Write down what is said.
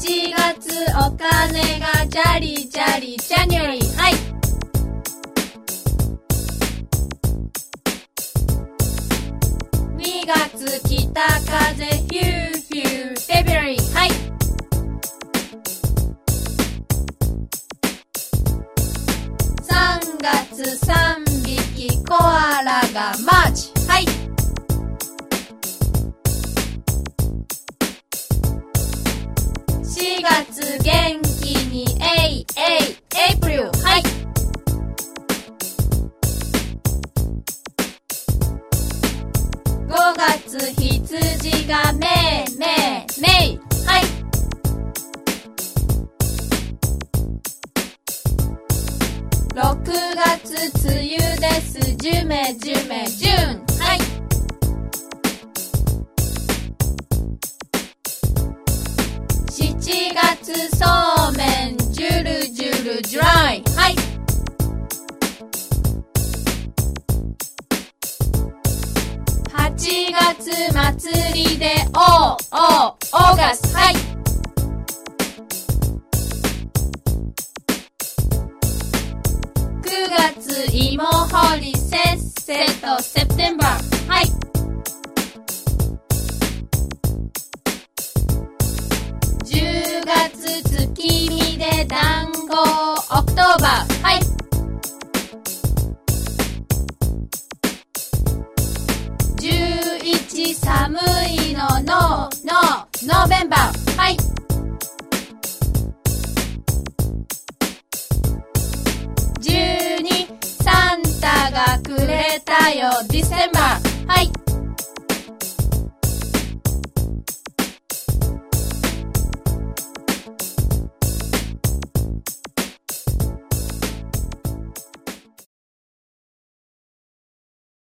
月お金がジャリジャリジャニュアリー。はい。2月北風ヒューヒューフェブラリー。はい。3月3匹コアラがマーチ。はい。4月元気にエイプリル。はい。5月羊がメイ。はい。6月梅雨ですジュメジュン。はい。7月そうめんジュルジュルジュライ。はい。8月祭りでオーガス。はい。9月芋掘りせっせとセプテンバー。はい。10月月見で団子オクトーバー。はい。11寒いのノーベンバー。はい。12サンタがくれたよディセンバー。